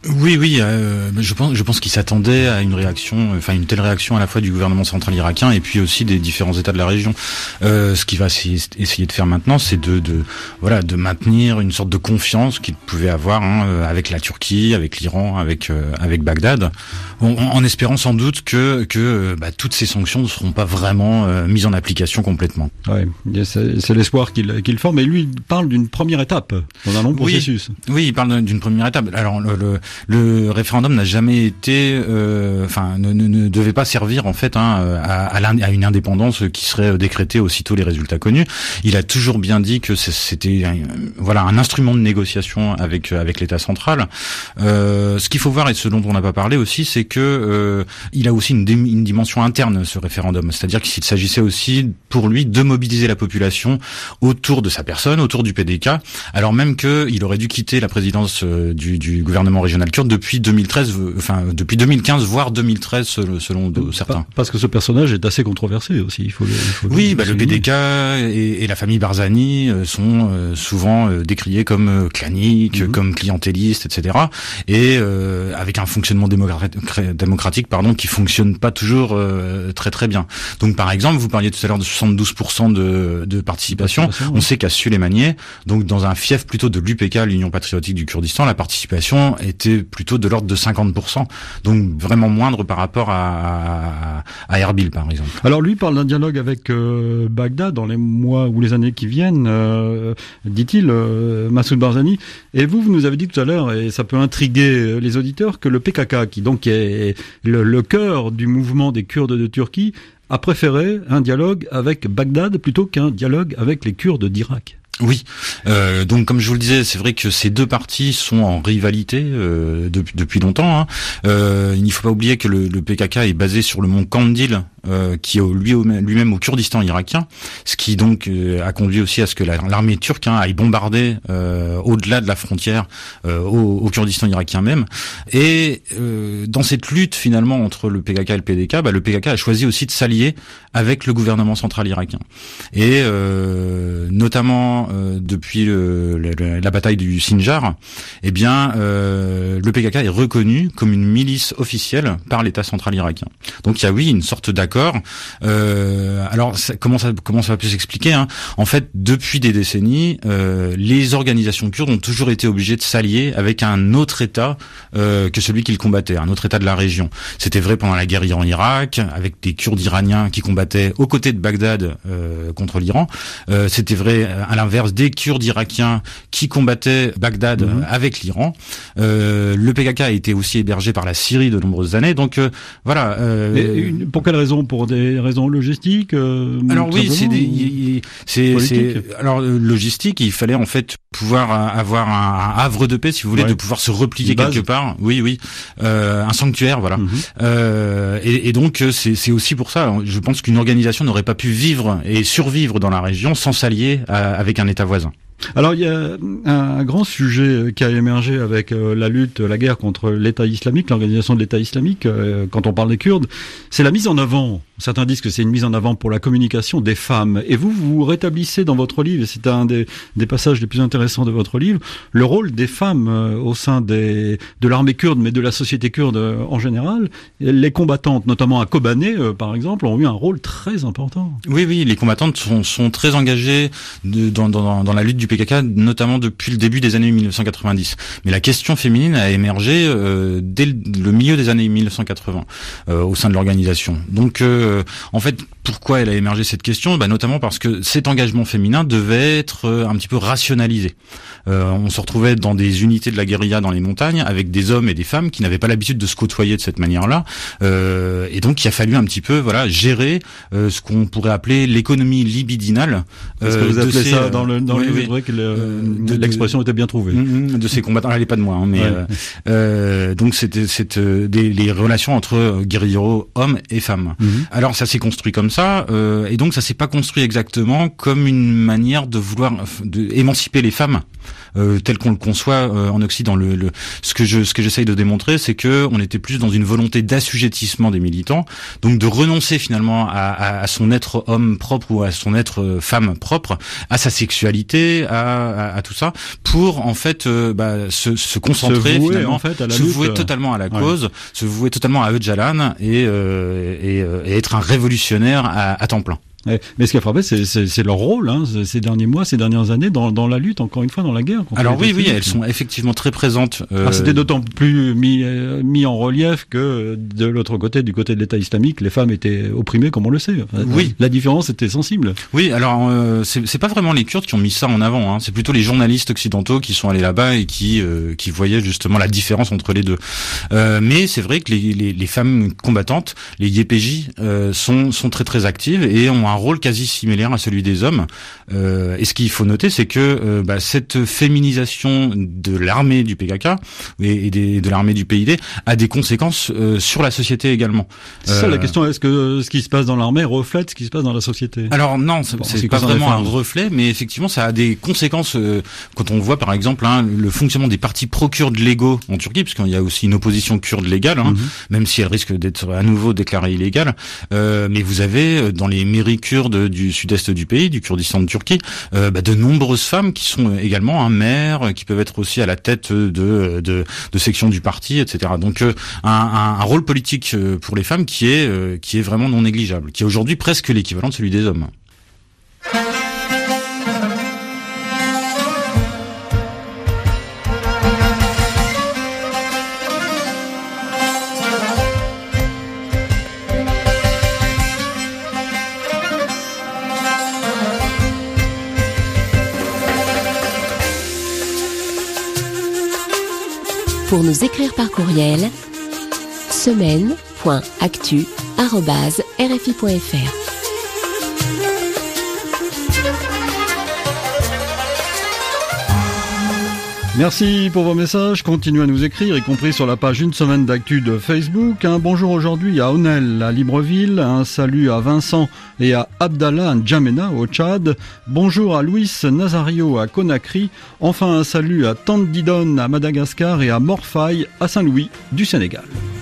Oui, oui, euh, je pense, je pense qu'il s'attendait à une réaction, enfin une telle réaction à la fois du gouvernement central irakien et puis aussi des différents États de la région. Euh, ce qu'il va essayer de faire maintenant, c'est de, de, voilà, de maintenir une sorte de confiance qu'il pouvait avoir hein, avec la Turquie, avec l'Iran, avec euh, avec Bagdad, en, en espérant sans doute que que bah, toutes ces sanctions ne seront pas vraiment euh, mises en application complètement. Ouais, c'est, c'est l'espoir qu'il qu'il forme. Et lui, il parle d'une première étape dans un long processus. Oui, oui, il parle d'une première étape. Alors le, le Le référendum n'a jamais été, enfin, euh, ne, ne, ne devait pas servir en fait hein, à, à une indépendance qui serait décrétée aussitôt les résultats connus. Il a toujours bien dit que c'était, un, voilà, un instrument de négociation avec avec l'État central. Euh, ce qu'il faut voir et ce dont on n'a pas parlé aussi, c'est que euh, il a aussi une, une dimension interne ce référendum, c'est-à-dire qu'il s'agissait aussi pour lui de mobiliser la population autour de sa personne, autour du P D K, alors même que il aurait dû quitter la présidence du, du gouvernement régional kurde depuis deux mille treize, enfin depuis deux mille quinze voire deux mille treize selon, selon de, certains. Parce que ce personnage est assez controversé aussi. Il faut le, il faut oui, le, bah, le P D K et, et la famille Barzani sont euh, souvent euh, décriés comme euh, claniques, mm-hmm. comme clientélistes, et cetera. Et euh, avec un fonctionnement démocratique, démocratique, pardon, qui fonctionne pas toujours euh, très très bien. Donc par exemple, vous parliez tout à l'heure de soixante-douze pour cent de, de participation. On sait qu'à Suleymaniye, donc dans un fief plutôt de l'U P K, l'Union patriotique du Kurdistan, la participation était plutôt de l'ordre de cinquante pour cent, donc vraiment moindre par rapport à, à, à Erbil par exemple. Alors lui parle d'un dialogue avec euh, Bagdad dans les mois ou les années qui viennent, euh, dit-il, euh, Massoud Barzani. Et vous, vous nous avez dit tout à l'heure, et ça peut intriguer les auditeurs, que le P K K, qui donc est le, le cœur du mouvement des Kurdes de Turquie, a préféré un dialogue avec Bagdad plutôt qu'un dialogue avec les Kurdes d'Irak. Oui, euh, donc comme je vous le disais, c'est vrai que ces deux partis sont en rivalité euh, depuis, depuis longtemps. Hein. Euh, il ne faut pas oublier que le, le P K K est basé sur le mont Kandil, euh, qui est lui, lui-même au Kurdistan irakien, ce qui donc euh, a conduit aussi à ce que la, l'armée turque hein, aille bombarder euh, au-delà de la frontière euh, au, au Kurdistan irakien même. Et euh, dans cette lutte finalement entre le P K K et le P D K, bah, le P K K a choisi aussi de s'allier avec le gouvernement central irakien. Et euh, notamment Euh, depuis le, le, la bataille du Sinjar, eh bien, euh, le P K K est reconnu comme une milice officielle par l'État central irakien. Donc, il y a oui une sorte d'accord. Euh, alors, ça, comment ça comment ça va pu s'expliquer hein En fait, depuis des décennies, euh, les organisations kurdes ont toujours été obligées de s'allier avec un autre État euh, que celui qu'ils combattaient, un autre État de la région. C'était vrai pendant la guerre Iran-Irak, avec des Kurdes iraniens qui combattaient aux côtés de Bagdad euh, contre l'Iran. Euh, c'était vrai à l'inverse des Kurdes irakiens qui combattaient Bagdad mmh. avec l'Iran. Euh, le P K K a été aussi hébergé par la Syrie de nombreuses années. Donc euh, voilà. Euh, une, pour quelles raisons? Pour des raisons logistiques euh, Alors oui, c'est des, c'est, c'est alors logistique. Il fallait en fait pouvoir avoir un, un havre de paix, si vous voulez, ouais. de pouvoir se replier quelque part. Oui, oui, euh, un sanctuaire, voilà. Mmh. Euh, et, et donc c'est, c'est aussi pour ça. Je pense qu'une organisation n'aurait pas pu vivre et survivre dans la région sans s'allier à, avec un État voisin. Alors il y a un grand sujet qui a émergé avec la lutte, la guerre contre l'État islamique, l'organisation de l'État islamique, quand on parle des Kurdes, c'est la mise en avant. Certains disent que c'est une mise en avant pour la communication des femmes. Et vous, vous rétablissez dans votre livre, et c'est un des, des passages les plus intéressants de votre livre, le rôle des femmes au sein des, de l'armée kurde, mais de la société kurde en général. Les combattantes, notamment à Kobané, par exemple, ont eu un rôle très important. Oui, oui, les combattantes sont, sont très engagées de, dans, dans, dans la lutte du P K K, notamment depuis le début des années mille neuf cent quatre-vingt-dix. Mais la question féminine a émergé euh, dès le, le milieu des années mille neuf cent quatre-vingts euh, au sein de l'organisation. Donc, euh, en fait, pourquoi elle a émergé cette question ? Bah, notamment parce que cet engagement féminin devait être euh, un petit peu rationalisé. Euh, on se retrouvait dans des unités de la guérilla dans les montagnes avec des hommes et des femmes qui n'avaient pas l'habitude de se côtoyer de cette manière-là. Euh, et donc, il a fallu un petit peu, voilà, gérer euh, ce qu'on pourrait appeler l'économie libidinale. Euh, Est-ce que vous appelez ces, ça dans le dans oui, le oui. vrai que le, euh, de, l'expression était bien trouvée. De ces combattants, elle n'est pas de moi, hein, mais ouais. euh, euh, donc c'était c'était des les relations entre guérilleros hommes et femmes. Mm-hmm. Alors ça s'est construit comme ça. ça, euh, et donc ça s'est pas construit exactement comme une manière de vouloir de émanciper les femmes. Euh, tel qu'on le conçoit euh, en Occident. Le, le, ce que je, ce que j'essaye de démontrer, c'est que on était plus dans une volonté d'assujettissement des militants, donc de renoncer finalement à, à, à son être homme propre ou à son être femme propre, à sa sexualité, à, à, à tout ça, pour en fait euh, bah, se, se concentrer se vouer, finalement, en fait, à la se lutte. vouer totalement à la Ouais. cause, se vouer totalement à Öcalan et, euh, et, euh, et être un révolutionnaire à, à temps plein. Mais ce qui a frappé, c'est, c'est, c'est leur rôle, hein, ces derniers mois, ces dernières années, dans, dans la lutte, encore une fois, dans la guerre. Alors oui, oui, elles sont effectivement très présentes. Euh... Alors c'était d'autant plus mis, euh, mis en relief que de l'autre côté, du côté de l'État islamique, les femmes étaient opprimées, comme on le sait. Enfin, oui. La différence était sensible. Oui, alors euh, c'est, c'est pas vraiment les Kurdes qui ont mis ça en avant, hein. C'est plutôt les journalistes occidentaux qui sont allés là-bas et qui euh, qui voyaient justement la différence entre les deux. Euh, mais c'est vrai que les, les, les femmes combattantes, les Y P J, euh, sont sont très très actives et ont un rôle quasi similaire à celui des hommes. Euh, et ce qu'il faut noter, c'est que euh, bah, cette féminisation de l'armée du P K K et, et des, de l'armée du P I D a des conséquences euh, sur la société également. C'est euh, ça la question, est-ce que ce qui se passe dans l'armée reflète ce qui se passe dans la société? Alors non, c'est, bon, c'est, c'est pas vraiment un reflet, mais effectivement ça a des conséquences euh, quand on voit par exemple hein, le fonctionnement des partis pro-kurdes légaux en Turquie, parce qu'il y a aussi une opposition kurde légale, hein, mm-hmm. même si elle risque d'être à nouveau déclarée illégale. Euh, mais vous avez dans les mairies kurdes du sud-est du pays, du Kurdistan de Turquie, euh, bah, de nombreuses femmes qui sont également un maire, qui peuvent être aussi à la tête de de, de sections du parti, et cetera. Donc euh, un, un, un rôle politique pour les femmes qui est euh, qui est vraiment non négligeable, qui est aujourd'hui presque l'équivalent de celui des hommes. Pour nous écrire par courriel, semaine point actu arobase r f i point f r. Merci pour vos messages, continuez à nous écrire, y compris sur la page Une Semaine d'Actu de Facebook. Un bonjour aujourd'hui à Onel, à Libreville, un salut à Vincent et à Abdallah N'Djamena au Tchad, bonjour à Luis Nazario à Conakry, enfin un salut à Tandidon à Madagascar et à Morfaï à Saint-Louis du Sénégal.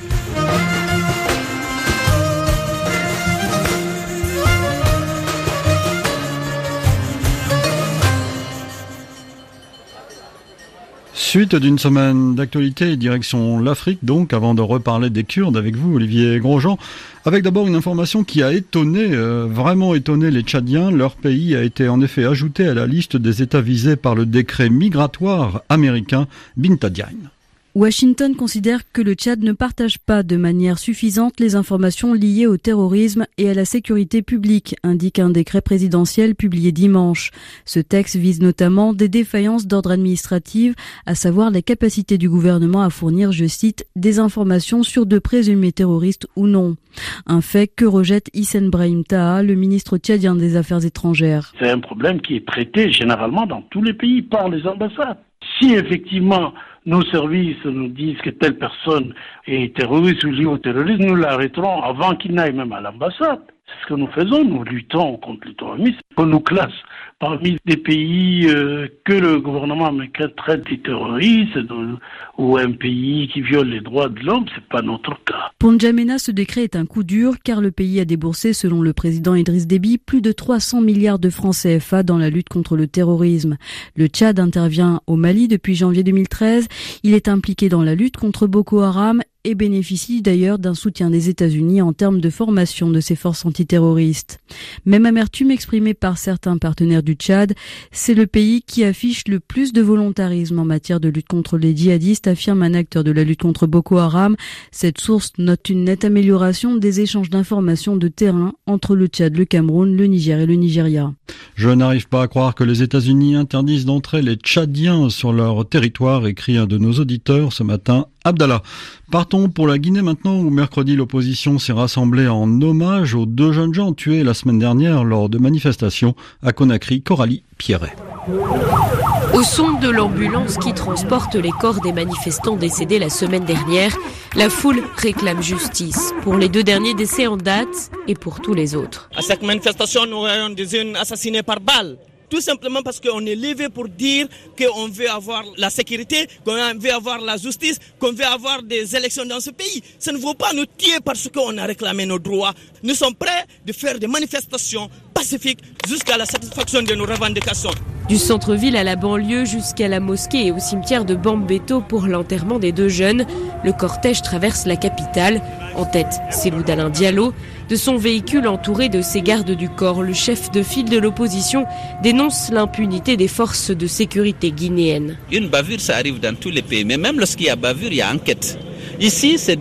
Suite d'une semaine d'actualité, direction l'Afrique donc, avant de reparler des Kurdes avec vous, Olivier Grosjean, avec d'abord une information qui a étonné, euh, vraiment étonné les Tchadiens. Leur pays a été en effet ajouté à la liste des États visés par le décret migratoire américain Binta Diagne. Washington considère que le Tchad ne partage pas de manière suffisante les informations liées au terrorisme et à la sécurité publique, indique un décret présidentiel publié dimanche. Ce texte vise notamment des défaillances d'ordre administratif, à savoir la capacité du gouvernement à fournir, je cite, des informations sur de présumés terroristes ou non. Un fait que rejette Hissène Brahim Taha, le ministre tchadien des Affaires étrangères. C'est un problème qui est traité généralement dans tous les pays par les ambassades. Si effectivement nos services nous disent que telle personne est terroriste ou liée au terrorisme, nous l'arrêterons avant qu'il n'aille même à l'ambassade. C'est ce que nous faisons, nous luttons contre le terrorisme. On nous classe parmi des pays euh, que le gouvernement américain traite des terroristes de, ou un pays qui viole les droits de l'homme, c'est pas notre cas. Pour N'Djamena, ce décret est un coup dur car le pays a déboursé, selon le président Idriss Déby, plus de trois cents milliards de francs C F A dans la lutte contre le terrorisme. Le Tchad intervient au Mali depuis janvier deux mille treize. Il est impliqué dans la lutte contre Boko Haram et bénéficie d'ailleurs d'un soutien des États-Unis en termes de formation de ses forces antiterroristes. Même amertume exprimée par certains partenaires du Tchad, c'est le pays qui affiche le plus de volontarisme en matière de lutte contre les djihadistes, affirme un acteur de la lutte contre Boko Haram. Cette source note une nette amélioration des échanges d'informations de terrain entre le Tchad, le Cameroun, le Niger et le Nigeria. Je n'arrive pas à croire que les États-Unis interdisent d'entrer les Tchadiens sur leur territoire, écrit un de nos auditeurs ce matin. Abdallah. Partons pour la Guinée maintenant, où mercredi l'opposition s'est rassemblée en hommage aux deux jeunes gens tués la semaine dernière lors de manifestations à Conakry. Coralie Pierret. Au son de l'ambulance qui transporte les corps des manifestants décédés la semaine dernière, la foule réclame justice pour les deux derniers décès en date et pour tous les autres. À cette manifestation, nous voyons des jeunes assassinés par balle. Tout simplement parce qu'on est levé pour dire qu'on veut avoir la sécurité, qu'on veut avoir la justice, qu'on veut avoir des élections dans ce pays. Ça ne vaut pas nous tuer parce qu'on a réclamé nos droits. Nous sommes prêts de faire des manifestations pacifiques jusqu'à la satisfaction de nos revendications. Du centre-ville à la banlieue jusqu'à la mosquée et au cimetière de Bambeto pour l'enterrement des deux jeunes, le cortège traverse la capitale. En tête, Cellou Dalein Diallo. De son véhicule entouré de ses gardes du corps, le chef de file de l'opposition dénonce l'impunité des forces de sécurité guinéennes. Une bavure, ça arrive dans tous les pays, mais même lorsqu'il y a bavure, il y a enquête. Ici, c'est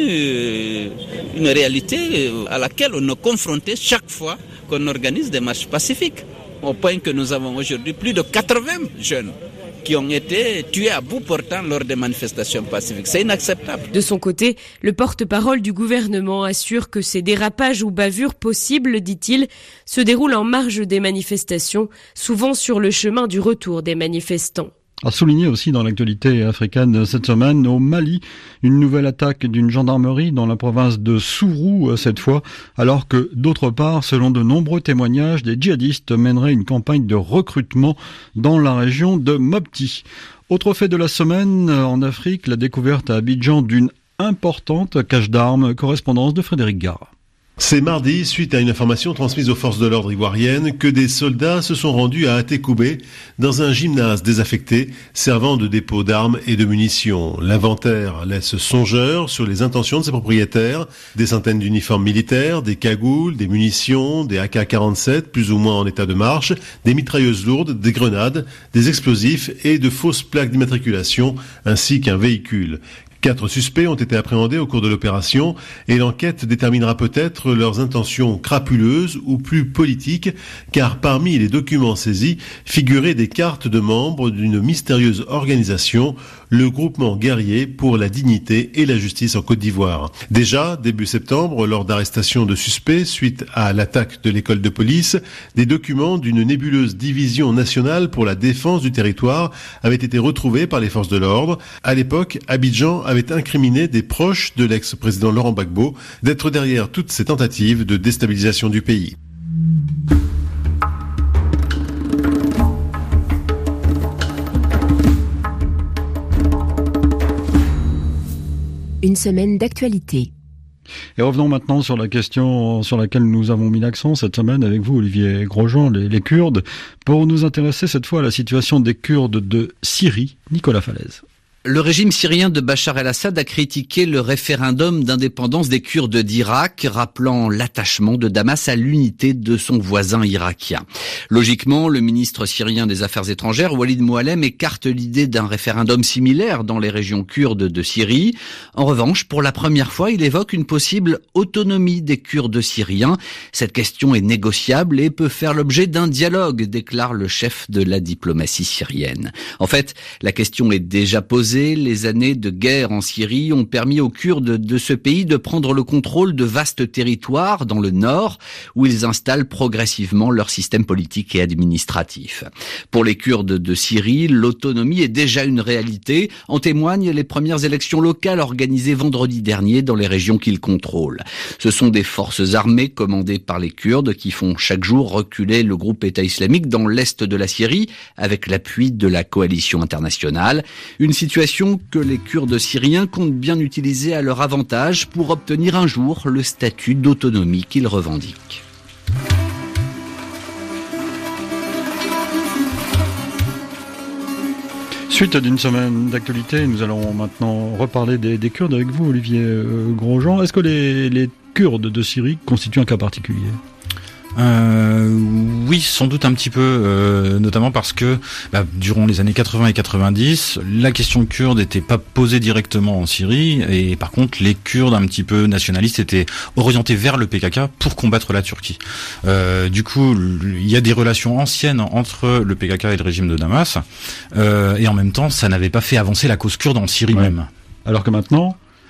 devenu une réalité à laquelle on est confronté chaque fois qu'on organise des marches pacifiques. Au point que nous avons aujourd'hui plus de quatre-vingts jeunes qui ont été tués à bout portant lors des manifestations pacifiques. C'est inacceptable. De son côté, le porte-parole du gouvernement assure que ces dérapages ou bavures possibles, dit-il, se déroulent en marge des manifestations, souvent sur le chemin du retour des manifestants. A souligné aussi dans l'actualité africaine cette semaine, au Mali, une nouvelle attaque d'une gendarmerie dans la province de Sourou cette fois, alors que d'autre part, selon de nombreux témoignages, des djihadistes mèneraient une campagne de recrutement dans la région de Mopti. Autre fait de la semaine, en Afrique, la découverte à Abidjan d'une importante cache d'armes, correspondance de Frédéric Gard. C'est mardi, suite à une information transmise aux forces de l'ordre ivoiriennes, que des soldats se sont rendus à Atekoubé, dans un gymnase désaffecté, servant de dépôt d'armes et de munitions. L'inventaire laisse songeur sur les intentions de ses propriétaires. Des centaines d'uniformes militaires, des cagoules, des munitions, des A K quarante-sept, plus ou moins en état de marche, des mitrailleuses lourdes, des grenades, des explosifs et de fausses plaques d'immatriculation, ainsi qu'un véhicule. Quatre suspects ont été appréhendés au cours de l'opération et l'enquête déterminera peut-être leurs intentions crapuleuses ou plus politiques, car parmi les documents saisis figuraient des cartes de membres d'une mystérieuse organisation, le Groupement guerrier pour la dignité et la justice en Côte d'Ivoire. Déjà, début septembre, lors d'arrestations de suspects suite à l'attaque de l'école de police, des documents d'une nébuleuse division nationale pour la défense du territoire avaient été retrouvés par les forces de l'ordre. À l'époque, Abidjan avait incriminé des proches de l'ex-président Laurent Gbagbo d'être derrière toutes ces tentatives de déstabilisation du pays. Une semaine d'actualité. Et revenons maintenant sur la question sur laquelle nous avons mis l'accent cette semaine avec vous, Olivier Grosjean, les, les Kurdes, pour nous intéresser cette fois à la situation des Kurdes de Syrie. Nicolas Falaise. Le régime syrien de Bachar el-Assad a critiqué le référendum d'indépendance des Kurdes d'Irak, rappelant l'attachement de Damas à l'unité de son voisin irakien. Logiquement, le ministre syrien des Affaires étrangères, Walid Muallem, écarte l'idée d'un référendum similaire dans les régions kurdes de Syrie. En revanche, pour la première fois, il évoque une possible autonomie des Kurdes syriens. Cette question est négociable et peut faire l'objet d'un dialogue, déclare le chef de la diplomatie syrienne. En fait, la question est déjà posée. Les années de guerre en Syrie ont permis aux Kurdes de ce pays de prendre le contrôle de vastes territoires dans le nord, où ils installent progressivement leur système politique et administratif. Pour les Kurdes de Syrie, l'autonomie est déjà une réalité. En témoignent les premières élections locales organisées vendredi dernier dans les régions qu'ils contrôlent. Ce sont des forces armées commandées par les Kurdes qui font chaque jour reculer le groupe État islamique dans l'est de la Syrie, avec l'appui de la coalition internationale. Une situation que les Kurdes syriens comptent bien utiliser à leur avantage pour obtenir un jour le statut d'autonomie qu'ils revendiquent. Suite d'une semaine d'actualité, nous allons maintenant reparler des, des Kurdes avec vous, Olivier euh, Grosjean. Est-ce que les, les Kurdes de Syrie constituent un cas particulier ? Euh, oui, sans doute un petit peu, euh, notamment parce que bah, durant les années quatre-vingts et quatre-vingt-dix, la question kurde n'était pas posée directement en Syrie, et par contre les Kurdes un petit peu nationalistes étaient orientés vers le P K K pour combattre la Turquie. Euh, du coup, il y a des relations anciennes entre le P K K et le régime de Damas, euh, et en même temps, ça n'avait pas fait avancer la cause kurde en Syrie ouais. même. Alors que maintenant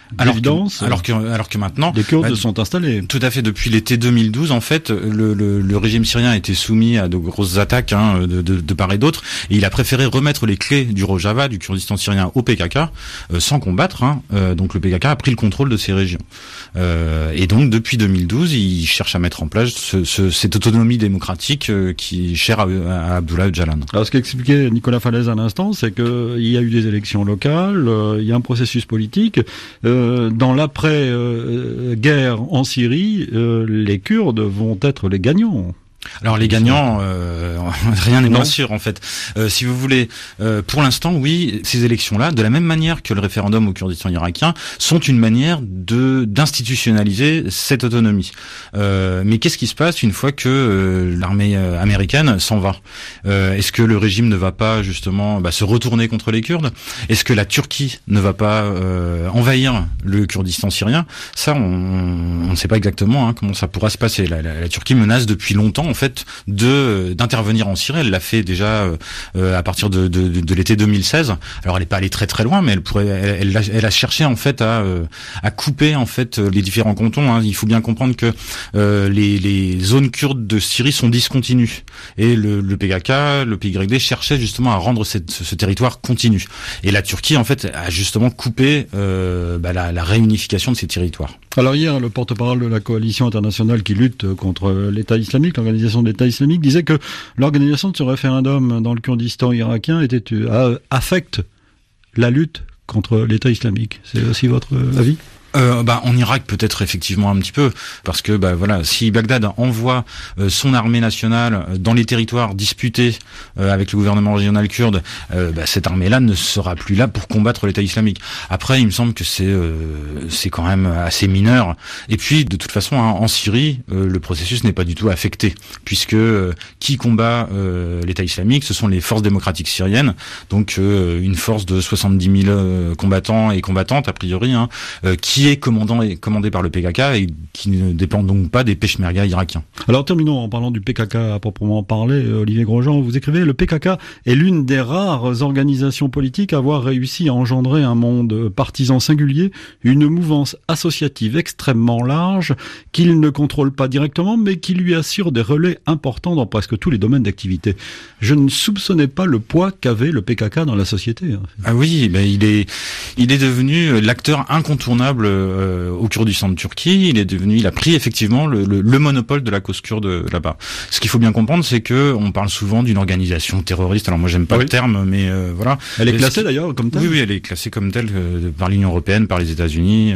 alors d'évidence. Que, alors que alors que maintenant, les Kurdes bah, sont installés. Tout à fait. Depuis l'été deux mille douze, en fait, le, le, le régime syrien a été soumis à de grosses attaques hein, de, de, de part et d'autre, et il a préféré remettre les clés du Rojava, du Kurdistan syrien, au P K K, euh, sans combattre. Hein. Euh, donc le P K K a pris le contrôle de ces régions. Euh, et donc depuis deux mille douze, il cherche à mettre en place ce, ce, cette autonomie démocratique euh, qui est chère à, à Abdullah Öcalan. Alors ce qu'expliquait Nicolas Falaise à l'instant, c'est que il y a eu des élections locales, euh, il y a un processus politique. Euh, dans l'après-guerre en Syrie, euh, les Kurdes vont être les gagnants. Alors les gagnants, euh, rien n'est moins sûr en fait. Euh, si vous voulez, euh, pour l'instant, oui, ces élections-là, de la même manière que le référendum au Kurdistan irakien, sont une manière de d'institutionnaliser cette autonomie. Euh, mais qu'est-ce qui se passe une fois que euh, l'armée américaine s'en va ? euh, Est-ce que le régime ne va pas justement bah, se retourner contre les Kurdes ? Est-ce que la Turquie ne va pas euh, envahir le Kurdistan syrien ? Ça, on ne sait pas exactement hein, comment ça pourra se passer. La, la, la Turquie menace depuis longtemps en fait de d'intervenir en Syrie. Elle l'a fait déjà euh, à partir de, de, de, de l'été deux mille seize. Alors elle n'est pas allée très très loin, mais elle pourrait, elle, elle, a, elle a cherché en fait à euh, à couper en fait les différents cantons. Hein. Il faut bien comprendre que euh, les, les zones kurdes de Syrie sont discontinues et le, le P K K, le P Y D cherchait justement à rendre cette, ce, ce territoire continu. Et la Turquie en fait a justement coupé euh, bah, la, la réunification de ces territoires. Alors hier, le porte-parole de la coalition internationale qui lutte contre l'État islamique, l'organisation de l'État islamique, disait que l'organisation de ce référendum dans le Kurdistan irakien était, euh, affecte la lutte contre l'État islamique. C'est aussi votre avis ? Euh, bah, en Irak peut-être effectivement un petit peu, parce que bah voilà, si Bagdad envoie euh, son armée nationale dans les territoires disputés euh, avec le gouvernement régional kurde, euh, bah, cette armée-là ne sera plus là pour combattre l'État islamique. Après, il me semble que c'est euh, c'est quand même assez mineur. Et puis, de toute façon, hein, en Syrie, euh, le processus n'est pas du tout affecté, puisque euh, qui combat euh, l'État islamique, ce sont les forces démocratiques syriennes, donc euh, une force de soixante-dix mille euh, combattants et combattantes a priori, hein, euh, qui qui est commandant et commandé par le P K K et qui ne dépend donc pas des peshmerga irakiens. Alors terminons en parlant du P K K à proprement parler. Olivier Grosjean, vous écrivez: le P K K est l'une des rares organisations politiques à avoir réussi à engendrer un monde partisan singulier, une mouvance associative extrêmement large qu'il ne contrôle pas directement mais qui lui assure des relais importants dans presque tous les domaines d'activité. Je ne soupçonnais pas le poids qu'avait le P K K dans la société. Ah oui, ben il est il est devenu l'acteur incontournable Euh, au Kurdistan de Turquie. Il est devenu, il a pris effectivement le, le, le monopole de la cause kurde là-bas. Ce qu'il faut bien comprendre, c'est que on parle souvent d'une organisation terroriste. Alors moi, j'aime pas oui. le terme, mais euh, voilà. Elle est classée d'ailleurs comme telle. Oui, oui, elle est classée comme telle euh, par l'Union européenne, par les États-Unis.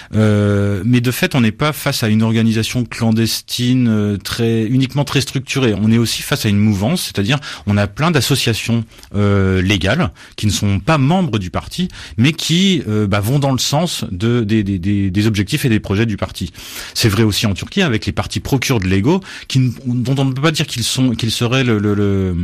Euh, mais de fait, on n'est pas face à une organisation clandestine euh, très uniquement très structurée. On est aussi face à une mouvance, c'est-à-dire on a plein d'associations euh, légales qui ne sont pas membres du parti, mais qui euh, bah, vont dans le sens de des Des, des, des objectifs et des projets du parti. C'est vrai aussi en Turquie avec les partis pro-kurdes légaux qui, dont on ne peut pas dire qu'ils sont qu'ils seraient le, le, le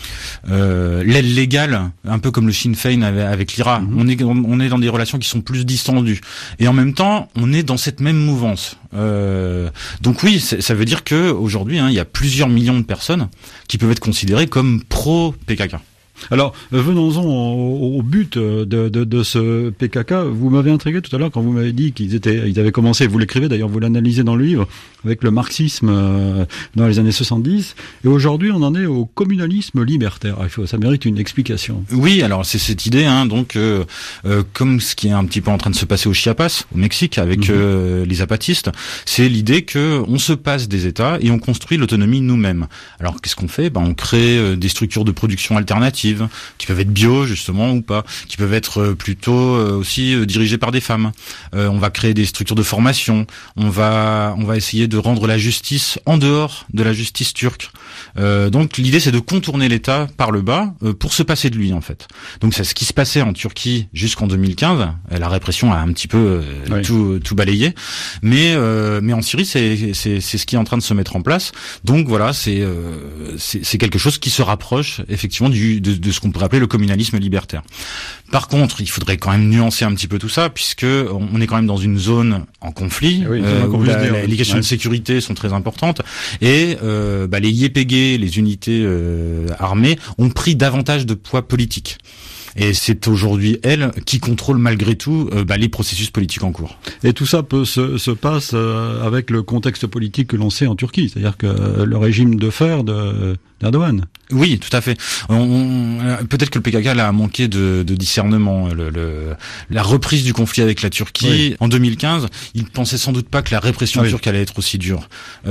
euh, l'aile légale, un peu comme le Sinn Féin avec, avec l'I R A. Mm-hmm. On est on est dans des relations qui sont plus distendues et en même temps on est dans cette même mouvance. Euh, donc oui, ça veut dire que aujourd'hui, hein, il y a plusieurs millions de personnes qui peuvent être considérées comme pro-P K K. Alors, venons-en au, au but de, de, de ce P K K. Vous m'avez intrigué tout à l'heure quand vous m'avez dit qu'ils étaient, ils avaient commencé, vous l'écrivez d'ailleurs, vous l'analysez dans le livre, avec le marxisme euh, dans les années soixante-dix. Et aujourd'hui, on en est au communalisme libertaire. Il faut, ça mérite une explication. Oui, alors c'est cette idée, hein, donc euh, euh, comme ce qui est un petit peu en train de se passer au Chiapas, au Mexique, avec mmh. euh, les zapatistes, c'est l'idée que on se passe des États et on construit l'autonomie nous-mêmes. Alors qu'est-ce qu'on fait ? Ben, on crée euh, des structures de production alternatives qui peuvent être bio justement ou pas, qui peuvent être plutôt aussi dirigées par des femmes. Euh, on va créer des structures de formation. On va on va essayer de rendre la justice en dehors de la justice turque. Euh, donc l'idée c'est de contourner l'État par le bas euh, pour se passer de lui en fait. Donc c'est ce qui se passait en Turquie jusqu'en deux mille quinze. La répression a un petit peu euh, oui. tout tout balayé, mais euh, mais en Syrie c'est c'est c'est ce qui est en train de se mettre en place. Donc voilà, c'est euh, c'est, c'est quelque chose qui se rapproche effectivement du de, de ce qu'on pourrait appeler le communalisme libertaire. Par contre, il faudrait quand même nuancer un petit peu tout ça, puisque on est quand même dans une zone en conflit, oui, euh, où la, la, les questions ouais. de sécurité sont très importantes, et euh, bah, les Y P G, les unités euh, armées, ont pris davantage de poids politique. Et c'est aujourd'hui elle qui contrôle malgré tout euh, bah, les processus politiques en cours. Et tout ça peut se, se passe euh, avec le contexte politique que l'on sait en Turquie, c'est-à-dire que euh, le régime de fer de d'Erdogan. Oui, tout à fait. On, on, peut-être que le P K K là, a manqué de, de discernement. Le, le, la reprise du conflit avec la Turquie oui. en deux mille quinze, il pensait sans doute pas que la répression oui. turque allait être aussi dure.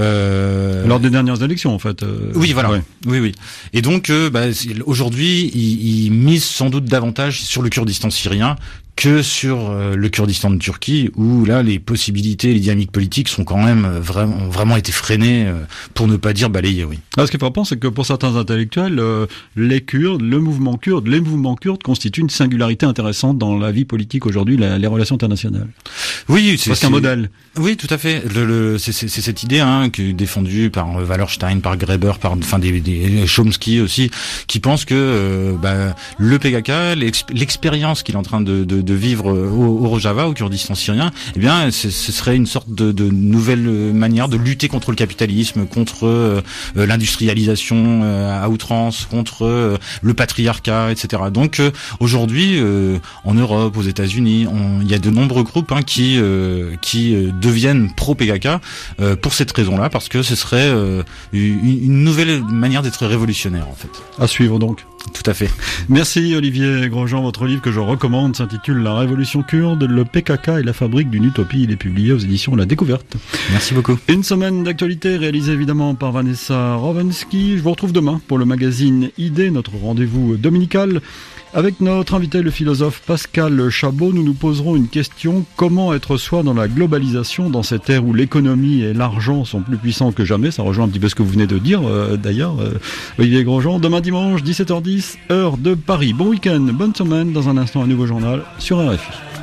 Euh... Lors des dernières élections, en fait. Euh... Oui, voilà. Ouais. Oui, oui. Et donc, euh, bah, aujourd'hui, il, il mise sans doute davantage sur le Kurdistan syrien que sur euh, le Kurdistan de Turquie, où là les possibilités, les dynamiques politiques sont quand même euh, vraiment ont vraiment été freinées, euh, pour ne pas dire balayées, oui. Alors, ce qui est frappant, c'est que pour certains intellectuels, euh, les Kurdes, le mouvement kurde, les mouvements kurdes constituent une singularité intéressante dans la vie politique aujourd'hui, la, les relations internationales. Oui, c'est presque un modèle. Oui, tout à fait. Le, le, c'est, c'est, c'est cette idée hein, qui est défendue par Wallerstein, par Graeber, par enfin des, des Chomsky aussi, qui pensent que euh, bah, le P K K, l'ex, l'expérience qu'il est en train de, de de vivre au, au Rojava, au Kurdistan syrien, eh bien, ce serait une sorte de, de nouvelle manière de lutter contre le capitalisme, contre euh, l'industrialisation euh, à outrance, contre euh, le patriarcat, et cetera. Donc euh, aujourd'hui, euh, en Europe, aux États-Unis, il y a de nombreux groupes hein, qui euh, qui euh, deviennent pro-P K K euh, pour cette raison-là, parce que ce serait euh, une, une nouvelle manière d'être révolutionnaire, en fait. À suivre donc. Tout à fait. Merci Olivier Grosjean. Votre livre que je recommande s'intitule La Révolution kurde, le P K K et la fabrique d'une utopie. Il est publié aux éditions La Découverte. Merci beaucoup. Une semaine d'actualité réalisée évidemment par Vanessa Rovensky. Je vous retrouve demain pour le magazine Idées, notre rendez-vous dominical. Avec notre invité, le philosophe Pascal Chabot, nous nous poserons une question. Comment être soi dans la globalisation, dans cette ère où l'économie et l'argent sont plus puissants que jamais? Ça rejoint un petit peu ce que vous venez de dire, euh, d'ailleurs. Euh, Olivier Grosjean, demain dimanche, dix-sept heures dix, heure de Paris. Bon week-end, bonne semaine. Dans un instant, un nouveau journal sur R F I.